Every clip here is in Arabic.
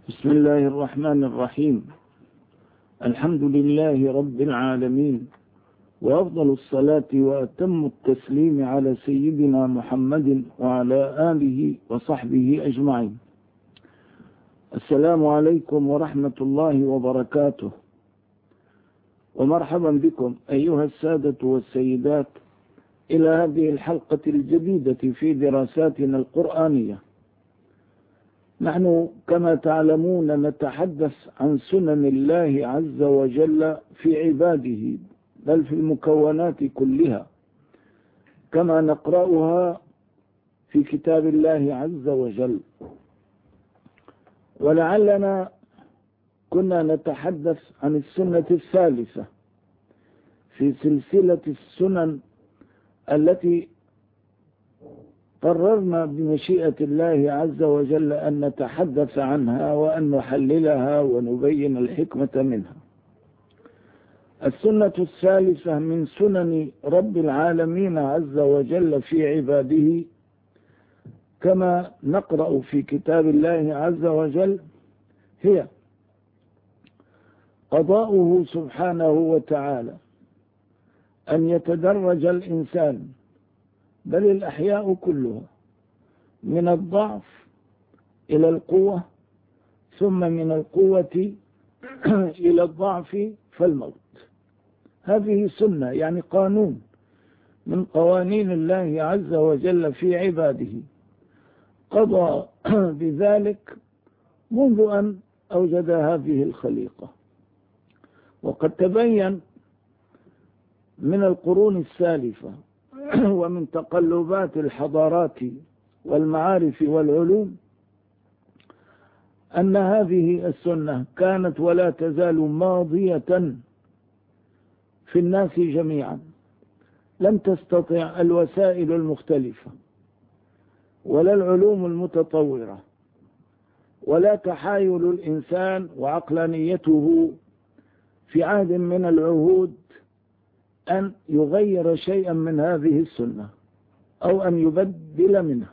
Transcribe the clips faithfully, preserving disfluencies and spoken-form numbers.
بسم الله الرحمن الرحيم. الحمد لله رب العالمين، وأفضل الصلاة وأتم التسليم على سيدنا محمد وعلى آله وصحبه أجمعين. السلام عليكم ورحمة الله وبركاته، ومرحبا بكم أيها السادة والسيدات إلى هذه الحلقة الجديدة في دراساتنا القرآنية. نحن كما تعلمون نتحدث عن سنن الله عز وجل في عباده، بل في المكونات كلها، كما نقرأها في كتاب الله عز وجل. ولعلنا كنا نتحدث عن السنة الثالثة في سلسلة السنن التي قررنا بمشيئة الله عز وجل أن نتحدث عنها وأن نحللها ونبين الحكمة منها. السنة الثالثة من سنن رب العالمين عز وجل في عباده، كما نقرأ في كتاب الله عز وجل، هي قضاؤه سبحانه وتعالى أن يتدرج الإنسان بل الأحياء كلها من الضعف إلى القوة، ثم من القوة إلى الضعف فالموت. هذه سنة، يعني قانون من قوانين الله عز وجل في عباده، قضى بذلك منذ أن أوجد هذه الخليقة. وقد تبين من القرون السالفة ومن تقلبات الحضارات والمعارف والعلوم أن هذه السنة كانت ولا تزال ماضية في الناس جميعا. لم تستطع الوسائل المختلفة ولا العلوم المتطورة ولا تحايل الإنسان وعقلانيته في عهد من العهود أن يغير شيئا من هذه السنة أو أن يبدل منها.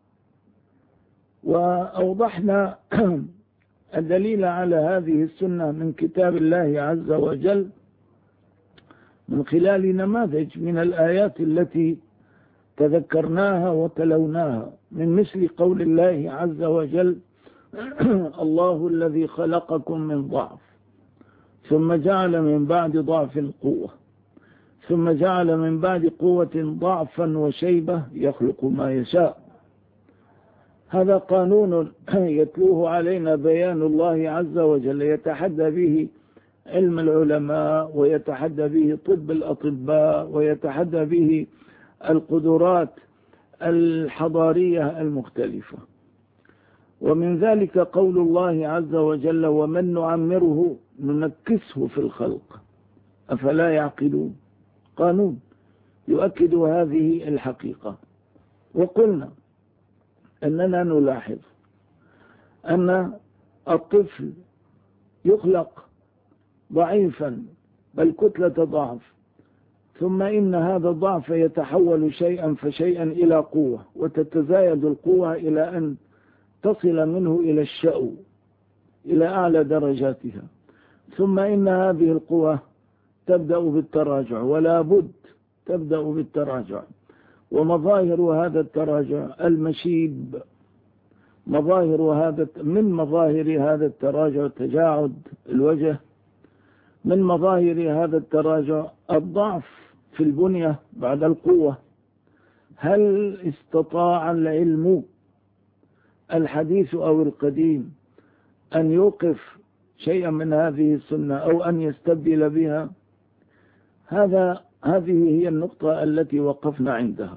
وأوضحنا الدليل على هذه السنة من كتاب الله عز وجل من خلال نماذج من الآيات التي تذكرناها وتلوناها، من مثل قول الله عز وجل: الله الذي خلقكم من ضعف ثم جعل من بعد ضعف قوة ثم جعل من بعد قوة ضعفا وشيبة يخلق ما يشاء. هذا قانون يتلوه علينا بيان الله عز وجل، يتحدى به علم العلماء، ويتحدى به طب الأطباء، ويتحدى به القدرات الحضارية المختلفة. ومن ذلك قول الله عز وجل: ومن نعمره ننكسه في الخلق أفلا يعقلون. قانون يؤكد هذه الحقيقة. وقلنا أننا نلاحظ أن الطفل يخلق ضعيفا بل كتلة ضعف، ثم إن هذا الضعف يتحول شيئا فشيئا إلى قوة، وتتزايد القوة إلى أن تصل منه إلى الشأو، إلى أعلى درجاتها. ثم إن هذه القوة تبدأ بالتراجع، ولا بد تبدأ بالتراجع. ومظاهر هذا التراجع المشيب، مظاهر هذا من مظاهر هذا التراجع تجاعد الوجه، من مظاهر هذا التراجع الضعف في البنية بعد القوة. هل استطاع العلم الحديث أو القديم أن يوقف شيئا من هذه السنة أو أن يستبدل بها؟ هذا هذه هي النقطة التي وقفنا عندها.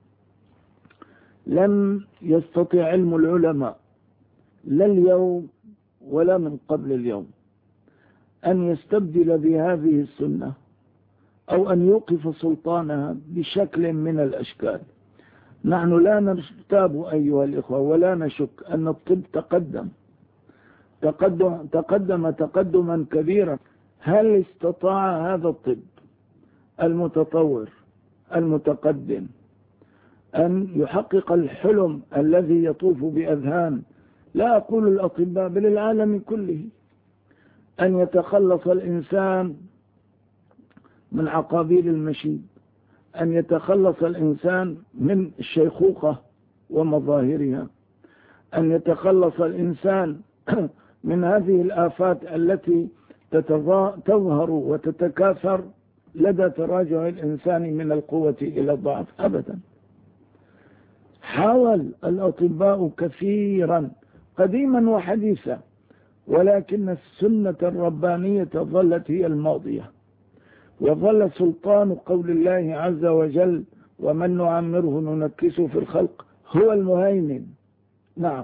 لم يستطع علم العلماء لا اليوم ولا من قبل اليوم أن يستبدل بهذه السنة أو أن يوقف سلطانها بشكل من الأشكال. نحن لا نرتاب أيها الإخوة ولا نشك أن الطب تقدم تقدم تقدم تقدما كبيرا. هل استطاع هذا الطب المتطور المتقدم أن يحقق الحلم الذي يطوف بأذهان لا أقول الأطباء بل العالم كله، أن يتخلص الإنسان من عقابيل المشيب، أن يتخلص الإنسان من الشيخوخة ومظاهرها، أن يتخلص الإنسان من هذه الآفات التي تظهر وتتكاثر لدى تراجع الإنسان من القوة إلى الضعف أبدا. حاول الأطباء كثيرا قديما وحديثا، ولكن السنة الربانية ظلت هي الماضية، وظل سلطان قول الله عز وجل ومن نعمره ننكسه في الخلق هو المهيمن. نعم.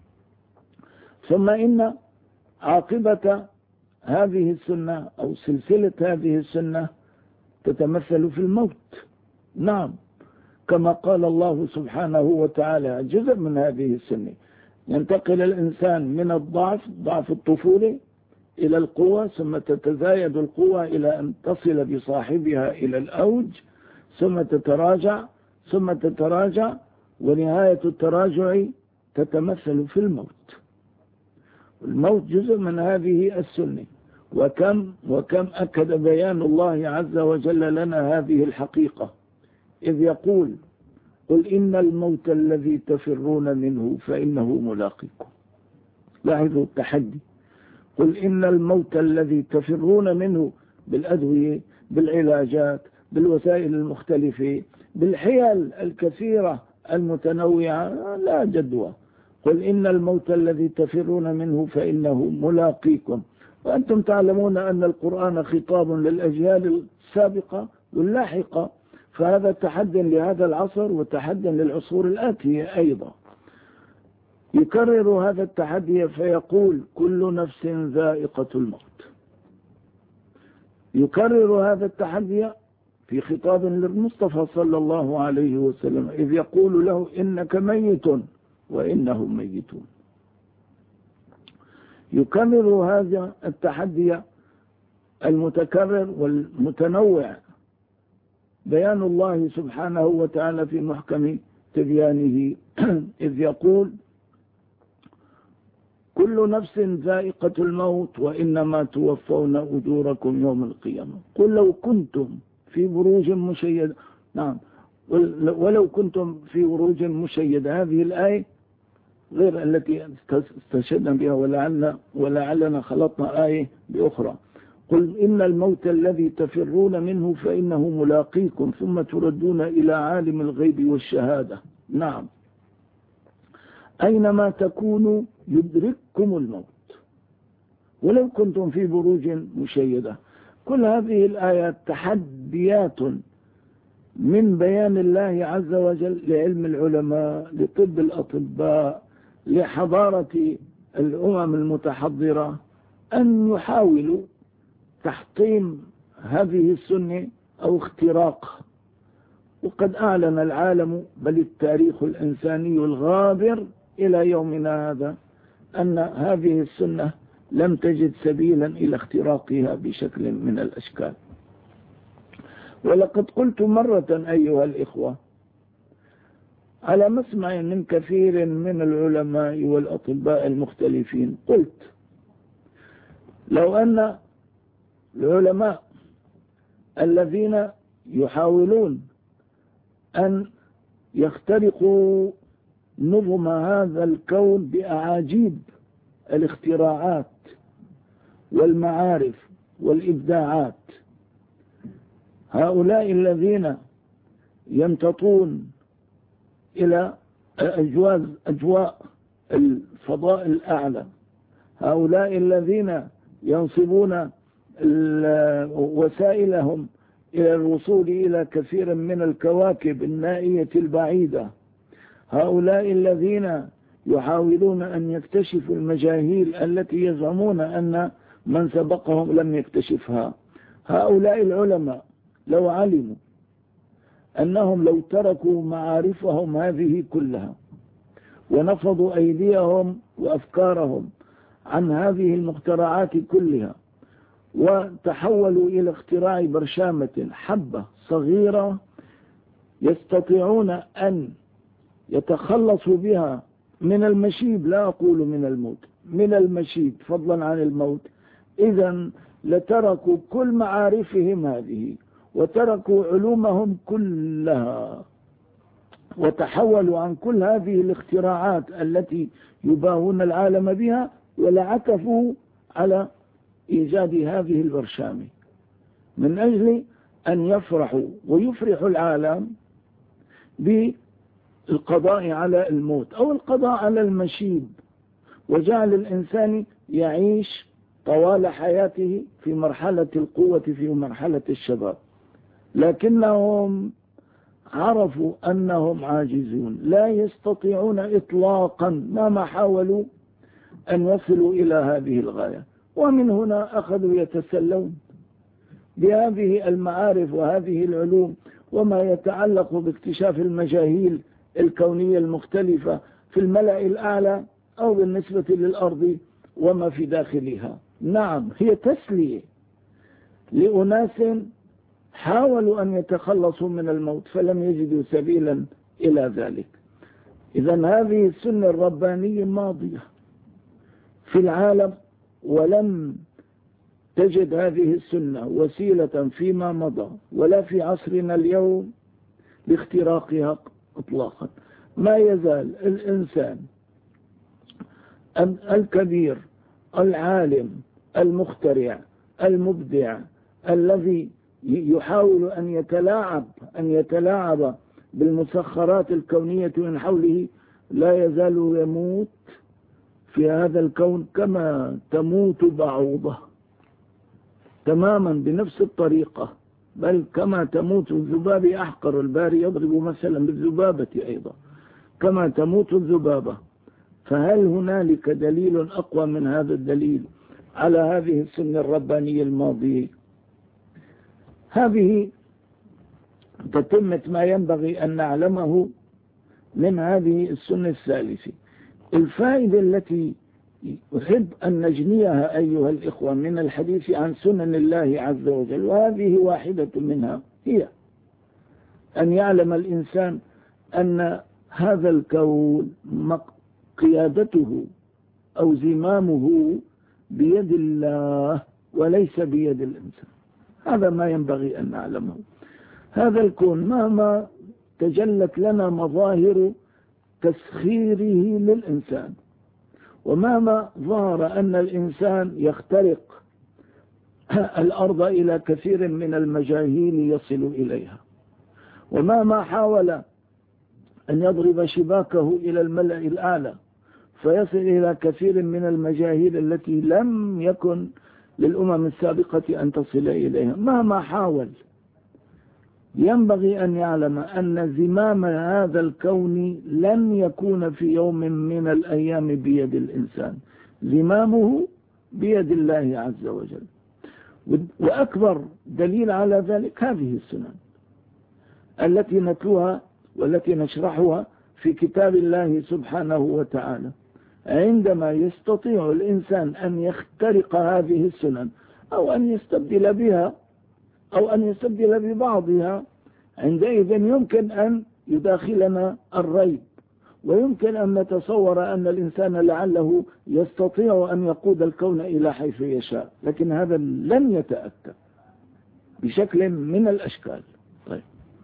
ثم إن عاقبة هذه السنة أو سلسلة هذه السنة تتمثل في الموت. نعم، كما قال الله سبحانه وتعالى جزء من هذه السنة، ينتقل الإنسان من الضعف، ضعف الطفولة، إلى القوة، ثم تتزايد القوة إلى أن تصل بصاحبها إلى الأوج، ثم تتراجع ثم تتراجع ونهاية التراجع تتمثل في الموت. الموت جزء من هذه السنة، وكم وكم أكد بيان الله عز وجل لنا هذه الحقيقة إذ يقول قل إن الموت الذي تفرون منه فإنه ملاقيكم. لاحظوا التحدي، قل إن الموت الذي تفرون منه بالأدوية، بالعلاجات، بالوسائل المختلفة، بالحيل الكثيرة المتنوعة لا جدوى. قل إن الموت الذي تفرون منه فإنه ملاقيكم، وأنتم تعلمون أن القرآن خطاب للأجيال السابقة واللاحقة، فهذا تحد لهذا العصر وتحد للعصور الآتية أيضا. يكرر هذا التحدي فيقول كل نفس ذائقة الموت. يكرر هذا التحدي في خطاب للمصطفى صلى الله عليه وسلم إذ يقول له إنك ميت وإنهم ميتون. يكرر هذا التحدي المتكرر والمتنوع بيان الله سبحانه وتعالى في محكم تبيانه إذ يقول كل نفس ذائقة الموت وإنما توفون أجوركم يوم القيامة. قل لو كنتم في بروج مشيدة. نعم، ولو كنتم في بروج مشيدة. هذه الآية غير التي استشهدنا بها، ولعلنا, ولعلنا خلطنا آية بأخرى. قل إن الموت الذي تفرون منه فإنه ملاقيكم ثم تردون إلى عالم الغيب والشهادة. نعم، أينما تكونوا يدرككم الموت ولو كنتم في بروج مشيدة. كل هذه الآيات تحديات من بيان الله عز وجل لعلم العلماء، لطب الأطباء، لحضارة الأمم المتحضرة، أن يحاولوا تحطيم هذه السنة أو اختراقها. وقد أعلن العالم بل التاريخ الإنساني الغابر إلى يومنا هذا أن هذه السنة لم تجد سبيلا إلى اختراقها بشكل من الأشكال. ولقد قلت مرة أيها الإخوة على مسمع من كثير من العلماء والأطباء المختلفين، قلت لو أن العلماء الذين يحاولون أن يخترقوا نظم هذا الكون بأعاجيب الاختراعات والمعارف والإبداعات، هؤلاء الذين يمتطون إلى أجواز أجواء الفضاء الأعلى، هؤلاء الذين ينصبون وسائلهم إلى الوصول إلى كثير من الكواكب النائية البعيدة، هؤلاء الذين يحاولون أن يكتشفوا المجاهيل التي يزعمون أن من سبقهم لم يكتشفها، هؤلاء العلماء لو علموا أنهم لو تركوا معارفهم هذه كلها ونفضوا أيديهم وأفكارهم عن هذه المخترعات كلها وتحولوا إلى اختراع برشامة حبة صغيرة يستطيعون أن يتخلصوا بها من المشيب، لا أقول من الموت، من المشيب فضلا عن الموت، إذا لتركوا كل معارفهم هذه وتركوا علومهم كلها وتحولوا عن كل هذه الاختراعات التي يباهون العالم بها، ولعكفوا على إيجاد هذه البرشامة من أجل أن يفرحوا ويفرحوا العالم بالقضاء على الموت أو القضاء على المشيب، وجعل الإنسان يعيش طوال حياته في مرحلة القوة في مرحلة الشباب، لكنهم عرفوا أنهم عاجزون لا يستطيعون إطلاقا مهما حاولوا أن يصلوا إلى هذه الغاية. ومن هنا أخذوا يتسلون بهذه المعارف وهذه العلوم وما يتعلق باكتشاف المجاهيل الكونية المختلفة في الملأ الأعلى أو بالنسبة للأرض وما في داخلها. نعم، هي تسلية لأناس حاولوا أن يتخلصوا من الموت فلم يجدوا سبيلا إلى ذلك. إذن هذه السنة الربانية ماضية في العالم، ولم تجد هذه السنة وسيلة فيما مضى ولا في عصرنا اليوم لاختراقها اطلاقا. ما يزال الإنسان الكبير العالم المخترع المبدع الذي يحاول أن يتلاعب أن يتلاعب بالمسخرات الكونية من حوله لا يزال يموت في هذا الكون كما تموت بعوضة، تماما بنفس الطريقة، بل كما تموت الذبابة. أحقر الباري يضرب مثلا بالذبابة أيضا كما تموت الذبابة. فهل هنالك دليل أقوى من هذا الدليل على هذه السنة الربانية الماضية؟ هذه تتمة ما ينبغي أن نعلمه من هذه السنة الثالثة. الفائدة التي أحب أن نجنيها أيها الإخوة من الحديث عن سنن الله عز وجل، وهذه واحدة منها، هي أن يعلم الإنسان أن هذا الكون قيادته أو زمامه بيد الله وليس بيد الإنسان. هذا ما ينبغي أن نعلمه. هذا الكون مهما تجلت لنا مظاهر تسخيره للإنسان، ومهما ظهر أن الإنسان يخترق الأرض إلى كثير من المجاهيل يصل إليها، ومهما حاول أن يضرب شباكه إلى الملأ الأعلى فيصل إلى كثير من المجاهيل التي لم يكن للأمم السابقة أن تصل إليها، مهما حاول ينبغي أن يعلم أن زمام هذا الكون لن يكون في يوم من الأيام بيد الإنسان، زمامه بيد الله عز وجل. وأكبر دليل على ذلك هذه السنن التي نتلوها والتي نشرحها في كتاب الله سبحانه وتعالى. عندما يستطيع الإنسان أن يخترق هذه السنن أو أن يستبدل بها أو أن يستبدل ببعضها، عندئذ يمكن أن يداخلنا الريب، ويمكن أن نتصور أن الإنسان لعله يستطيع أن يقود الكون إلى حيث يشاء، لكن هذا لن يتأتى بشكل من الأشكال. طيب،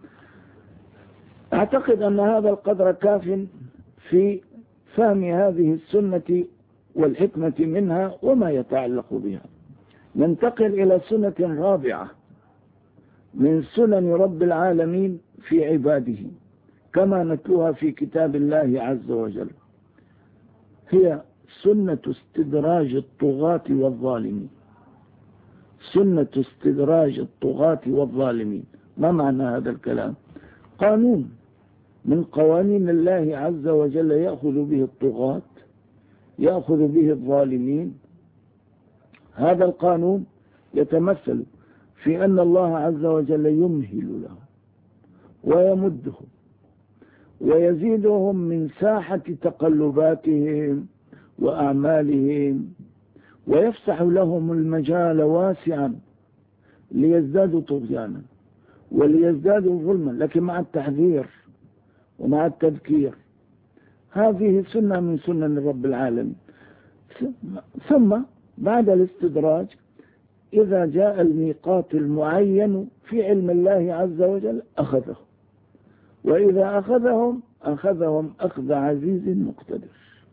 أعتقد أن هذا القدر كاف في فهم هذه السنة والحكمة منها وما يتعلق بها. ننتقل إلى سنة رابعة من سنن رب العالمين في عباده كما نتلوها في كتاب الله عز وجل، هي سنة استدراج الطغاة والظالمين. سنة استدراج الطغاة والظالمين، ما معنى هذا الكلام؟ قانون من قوانين الله عز وجل يأخذ به الطغاة، يأخذ به الظالمين. هذا القانون يتمثل في أن الله عز وجل يمهل لهم ويمدهم ويزيدهم من ساحة تقلباتهم وأعمالهم، ويفسح لهم المجال واسعا ليزدادوا طغيانا وليزدادوا ظلما، لكن مع التحذير ومع التذكير. هذه سنة من سنن رب العالمين. ثم بعد الاستدراج إذا جاء الميقات المعين في علم الله عز وجل أخذه، وإذا أخذهم أخذهم أخذ عزيز مقتدر.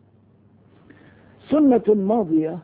سنة ماضية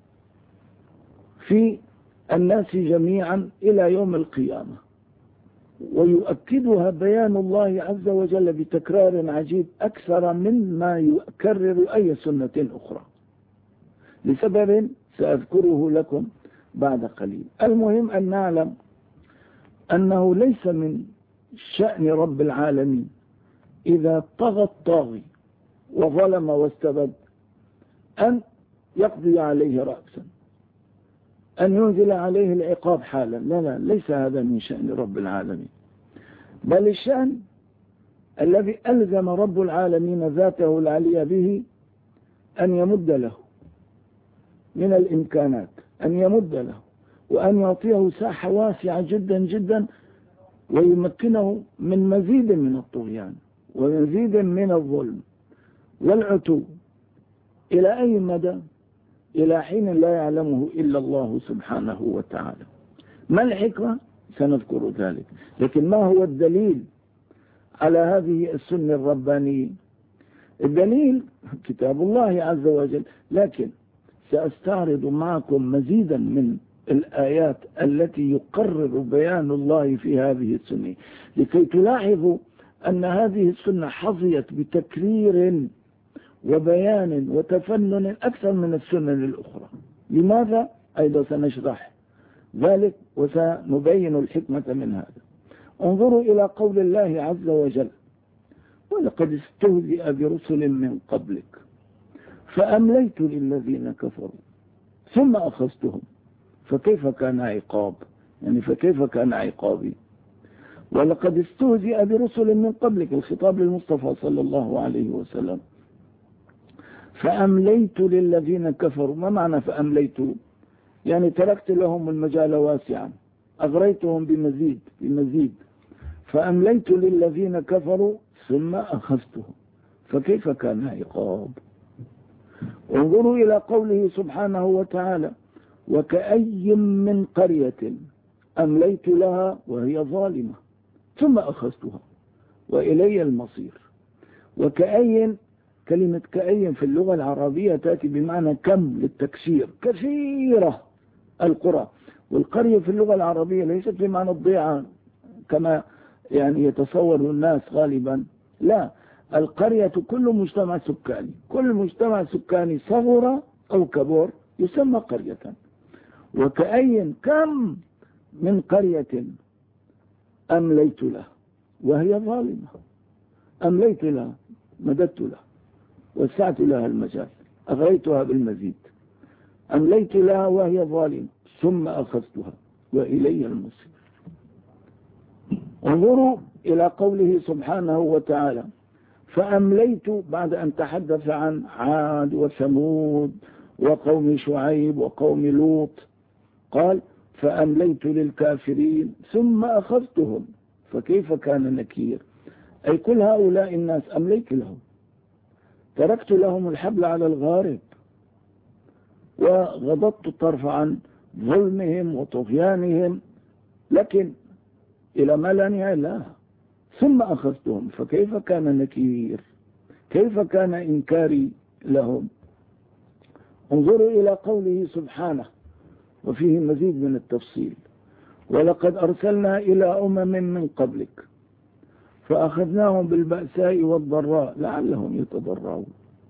في الناس جميعا إلى يوم القيامة، ويؤكدها بيان الله عز وجل بتكرار عجيب أكثر مما يكرر أي سنة أخرى، لسبب سأذكره لكم بعد قليل. المهم أن نعلم أنه ليس من شأن رب العالمين إذا طغى الطاغي وظلم واستبد أن يقضي عليه رأسا، أن ينزل عليه العقاب حالا. لا لا، ليس هذا من شأن رب العالمين، بل الشأن الذي ألزم رب العالمين ذاته العليا به أن يمد له من الإمكانات، أن يمد له وأن يعطيه ساحة واسعة جدا جدا، ويمكنه من مزيد من الطغيان ومزيد من الظلم والعتو. إلى أي مدى؟ إلى حين لا يعلمه إلا الله سبحانه وتعالى. ما الحكمة؟ سنذكر ذلك. لكن ما هو الدليل على هذه السنة الربانية؟ الدليل كتاب الله عز وجل، لكن سأستعرض معكم مزيدا من الآيات التي يقرر بيان الله في هذه السنة، لكي تلاحظوا أن هذه السنة حظيت بتكرير وبيان وتفنن أكثر من السنن الأخرى. لماذا؟ أيضا سنشرح ذلك وسنبين الحكمة من هذا. انظروا إلى قول الله عز وجل: ولقد استهزئ برسل من قبلك فأمليت للذين كفروا ثم أخذتهم فكيف كان عقاب، يعني فكيف كان عقابي. ولقد استهزئ برسل من قبلك، الخطاب للمصطفى صلى الله عليه وسلم. فأمليت للذين كفروا، ما معنى فأمليت؟ يعني تركت لهم المجال واسعا، أغريتهم بمزيد بمزيد. فأمليت للذين كفروا ثم أخذتهم فكيف كان عقاب. انظروا إلى قوله سبحانه وتعالى: وكأي من قرية أمليت لها وهي ظالمة ثم أخذتها وإلي المصير. وكأي، كلمة كأي في اللغة العربية تأتي بمعنى كم للتكسير، كثيرة القرى. والقرية في اللغة العربية ليست بمعنى الضيعة كما يعني يتصور الناس غالبا، لا، القرية كل مجتمع سكاني، كل مجتمع سكاني صغر أو كبر يسمى قرية. وكأي كم من قرية أمليت له وهي ظالمة، أمليت لها، مددت لها، وسعت لها المجال، أغريتها بالمزيد. أمليت لها وهي ظالمة ثم أخذتها وإلي المصير. انظروا إلى قوله سبحانه وتعالى: فأمليت، بعد أن تحدث عن عاد وثمود وقوم شعيب وقوم لوط، قال: فأمليت للكافرين ثم أخذتهم فكيف كان نكير. أي كل هؤلاء الناس أمليت لهم، تركت لهم الحبل على الغارب، وغضضت الطرف عن ظلمهم وطغيانهم، لكن إلى ما لا نهاية لا. ثم أخذتهم فكيف كان نكير، كيف كان إنكاري لهم. انظروا إلى قوله سبحانه وفيه مزيد من التفصيل: ولقد أرسلنا إلى أمم من قبلك فأخذناهم بالبأساء والضراء لعلهم يتضرعون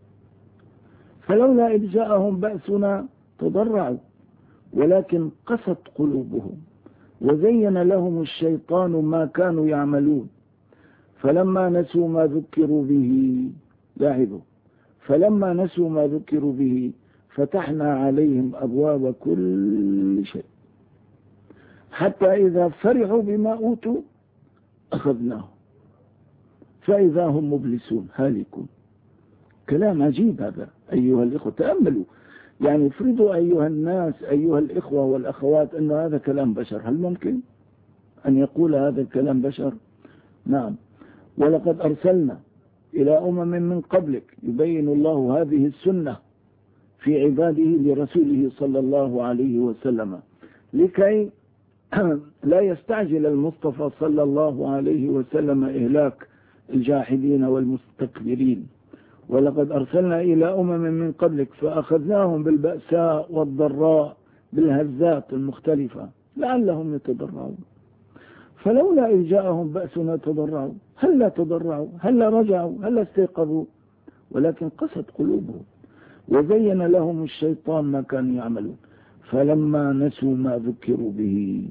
فلولا إذ جاءهم بأسنا تضرعوا ولكن قست قلوبهم وزين لهم الشيطان ما كانوا يعملون فلما نسوا ما ذكروا به لاحظوا فلما نسوا ما ذكروا به فتحنا عليهم أبواب كل شيء حتى إذا فرحوا بما أوتوا أخذناهم فإذا هم مبلسون هالكون. كلام عجيب هذا أيها الإخوة، تأملوا. يعني افرضوا أيها الناس أيها الإخوة والأخوات أن هذا كلام بشر، هل ممكن أن يقول هذا الكلام بشر؟ نعم. ولقد أرسلنا إلى أمم من قبلك، يبين الله هذه السنة في عباده لرسوله صلى الله عليه وسلم لكي لا يستعجل المصطفى صلى الله عليه وسلم إهلاك الجاحدين والمستكبرين. ولقد أرسلنا إلى أمم من قبلك فأخذناهم بالبأساء والضراء بالهزات المختلفة لعلهم يتضرعون. فلولا إذ جاءهم بأسنا تضرعوا، هل لا تضرعوا، هل لا رجعوا، هل لا استيقظوا، ولكن قست قلوبهم وزين لهم الشيطان ما كانوا يعملون. فلما نسوا ما ذكروا به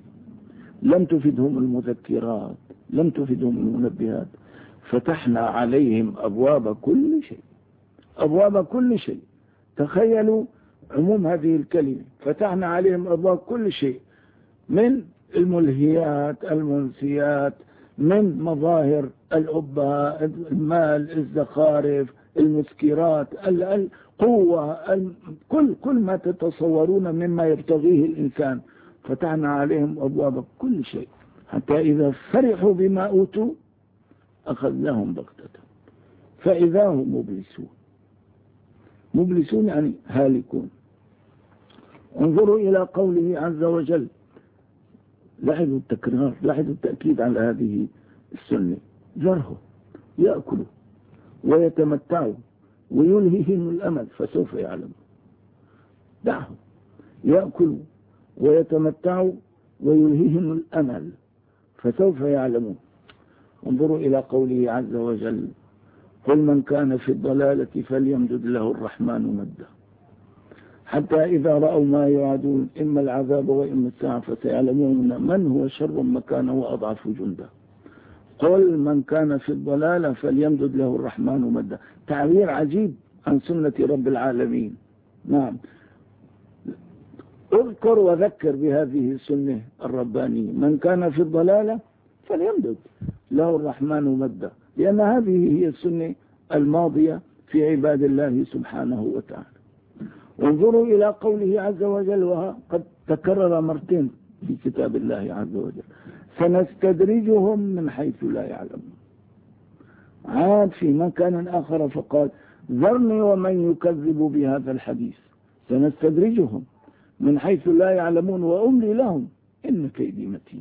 لم تفدهم المذكرات، لم تفدهم المنبهات، فتحنا عليهم أبواب كل شيء، أبواب كل شيء. تخيلوا عموم هذه الكلمة، فتحنا عليهم أبواب كل شيء، من الملهيات المنسيات، من مظاهر الأبهة، المال، الزخارف، المسكرات، القوة، كل كل ما تتصورون مما يبتغيه الإنسان. فتحنا عليهم أبواب كل شيء حتى إذا فرحوا بما أوتوا أخذناهم بغتة فإذا هم مبلسون. مبلسون يعني هالكون. انظروا إلى قوله عز وجل، لاحظوا التكرار، لاحظوا التأكيد على هذه السنة. ذرهم يأكلوا ويتمتعوا ويلهيهم الأمل فسوف يعلمون. دعهم يأكلوا ويتمتعوا ويلهيهم الأمل فسوف يعلمون. انظروا إلى قوله عز وجل، قل من كان في الضلالة فليمدد له الرحمن مدا حتى إذا رأوا ما يوعدون إما العذاب وإما الساعة فسيعلمون من هو شر مكانا وأضعف جندا. قل من كان في الضلالة فليمدد له الرحمن مدا. تعبير عجيب عن سنة رب العالمين. نعم، اذكر وذكر بهذه السنة الربانية، من كان في الضلالة فليمدد له الرحمن مدا، لأن هذه هي السنة الماضية في عباد الله سبحانه وتعالى. انظروا إلى قوله عز وجل، وقد تكرر مرتين في كتاب الله عز وجل، سنستدرجهم من حيث لا يعلمون. عاد في مكان آخر فقال ذرني ومن يكذب بهذا الحديث سنستدرجهم من حيث لا يعلمون وأملي لهم إن كيدي متين.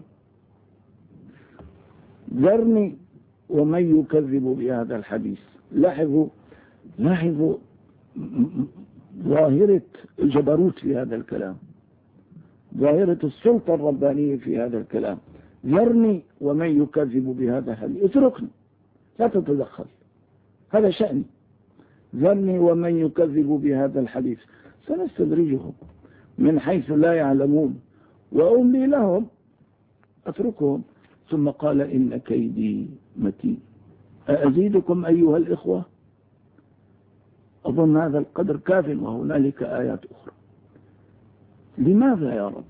ذرني ومن يكذب بهذا الحديث. لاحظوا لاحظوا ظاهرة الجبروت في هذا الكلام، ظاهرة السلطة الربانية في هذا الكلام. ذرني ومن يكذب بهذا الحديث، اتركني لا تتدخل، هذا شأني. ذرني ومن يكذب بهذا الحديث سنستدرجهم من حيث لا يعلمون وأملي لهم، أتركهم. ثم قال إن كيدي متين. أزيدكم أيها الإخوة؟ أظن هذا القدر كاف وهنالك آيات أخرى. لماذا يا رب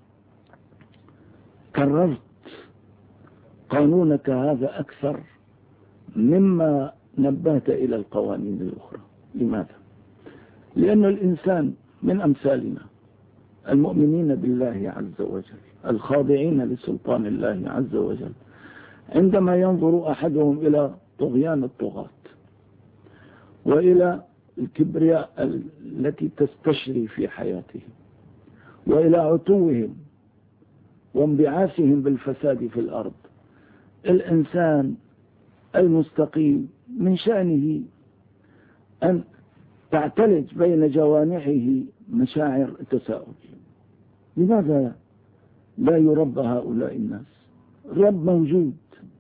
كررت قانونك هذا أكثر مما نبهت إلى القوانين الأخرى؟ لماذا؟ لأن الإنسان من أمثالنا المؤمنين بالله عز وجل الخاضعين لسلطان الله عز وجل، عندما ينظر أحدهم إلى طغيان الطغاة وإلى الكبرياء التي تستشري في حياتهم وإلى عتوهم وانبعاثهم بالفساد في الأرض، الإنسان المستقيم من شأنه أن تعتلج بين جوانحه مشاعر التساؤل. لماذا لا يربى هؤلاء الناس؟ رب موجود،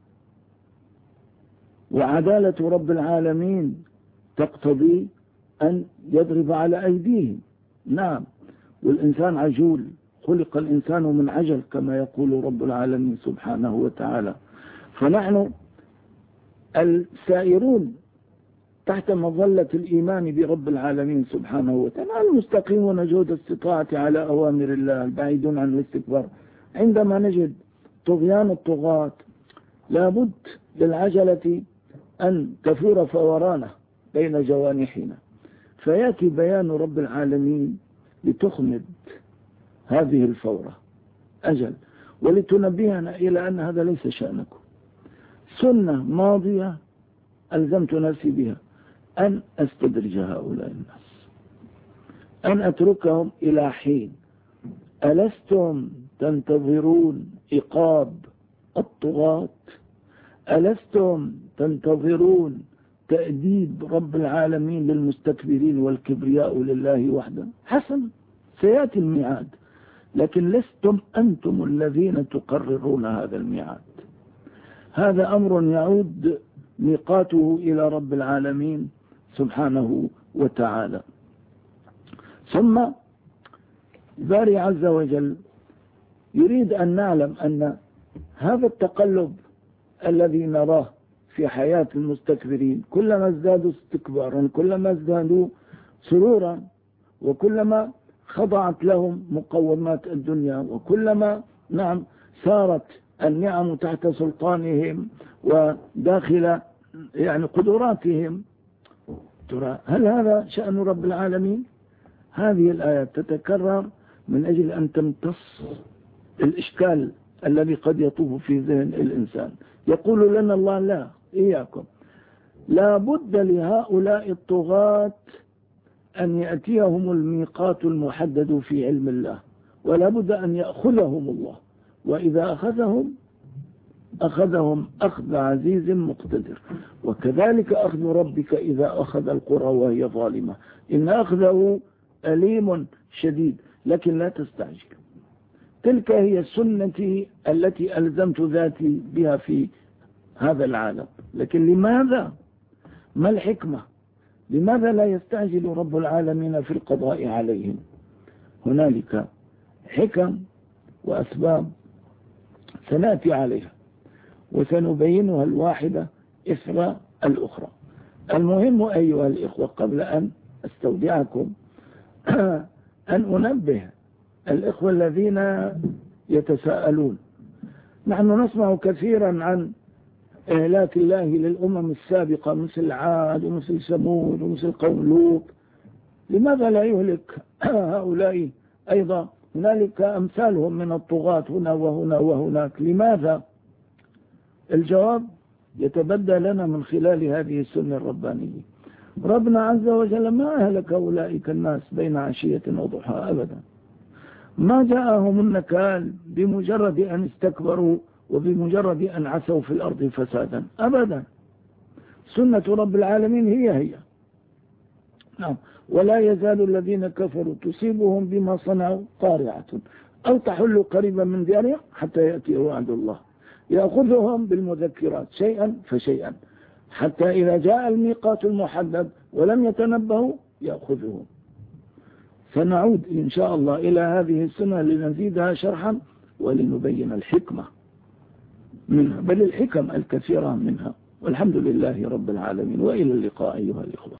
وعدالة رب العالمين تقتضي أن يضرب على أيديهم. نعم، والإنسان عجول، خلق الإنسان من عجل كما يقول رب العالمين سبحانه وتعالى. فنحن السائرون تحت مظلة الإيمان برب العالمين سبحانه وتعالى المستقيمون جهد استطاعة على أوامر الله البعيدون عن الاستكبار. عندما نجد طغيان الطغاة لابد للعجلة أن تفور فورانه بين جوانحنا، فيأتي بيان رب العالمين لتخمد هذه الفورة أجل، ولتنبهنا إلى أن هذا ليس شأنكم. سنة ماضية ألزمت نفسي بها، أن أستدرج هؤلاء الناس، أن أتركهم إلى حين. ألستم تنتظرون عقاب الطغاة؟ ألستم تنتظرون تأديب رب العالمين للمستكبرين والكبرياء لله وحده؟ حسن، سيأتي الميعاد، لكن لستم أنتم الذين تقررون هذا الميعاد. هذا أمر يعود ميقاته إلى رب العالمين سبحانه وتعالى. ثم الباري عز وجل يريد أن نعلم أن هذا التقلب الذي نراه في حياة المستكبرين، كلما ازدادوا استكبارا كلما ازدادوا سرورا، وكلما خضعت لهم مقومات الدنيا، وكلما نعم سارت النعم تحت سلطانهم وداخل يعني قدراتهم. ترى هل هذا شأن رب العالمين؟ هذه الآيات تتكرر من أجل أن تمتص الإشكال الذي قد يطوف في ذهن الإنسان. يقول لنا الله لا إياكم، لا بد لهؤلاء الطغاة أن يأتيهم الميقات المحدد في علم الله، ولا بد أن يأخذهم الله، وإذا أخذهم أخذهم أخذ عزيز مقتدر، وكذلك أخذ ربك إذا أخذ القرى وهي ظالمة، إن أخذه أليم شديد. لكن لا تستعجل، تلك هي سنتي التي ألزمت ذاتي بها في هذا العالم. لكن لماذا؟ ما الحكمة؟ لماذا لا يستعجل رب العالمين في القضاء عليهم؟ هنالك حكم وأسباب سنأتي عليها وسنبينها الواحدة إثر الأخرى. المهم أيها الإخوة، قبل أن أستودعكم أن أنبه الإخوة الذين يتساءلون. نحن نسمع كثيرا عن إهلاك الله للأمم السابقة مثل عاد ومثل ثمود ومثل قوم لوط. لماذا لا يهلك هؤلاء أيضا؟ هنالك أمثالهم من الطغاة هنا وهنا وهناك. لماذا؟ الجواب يتبدى لنا من خلال هذه السنة الربانية. ربنا عز وجل ما أهلك أولئك الناس بين عشية وضحى أبدا، ما جاءهم النكال بمجرد أن استكبروا وبمجرد أن عسوا في الأرض فسادا أبدا. سنة رب العالمين هي هي. نعم. ولا يزال الذين كفروا تصيبهم بما صنعوا قارعة أو تحل قريبا من ديارهم حتى يأتي وعد الله، يأخذهم بالمذكرات شيئا فشيئا حتى إذا جاء الميقات المحدد ولم يتنبهوا يأخذهم. فنعود إن شاء الله إلى هذه السنة لنزيدها شرحا ولنبين الحكمة منها، بل الحكم الكثيرة منها. والحمد لله رب العالمين، وإلى اللقاء أيها الإخوة.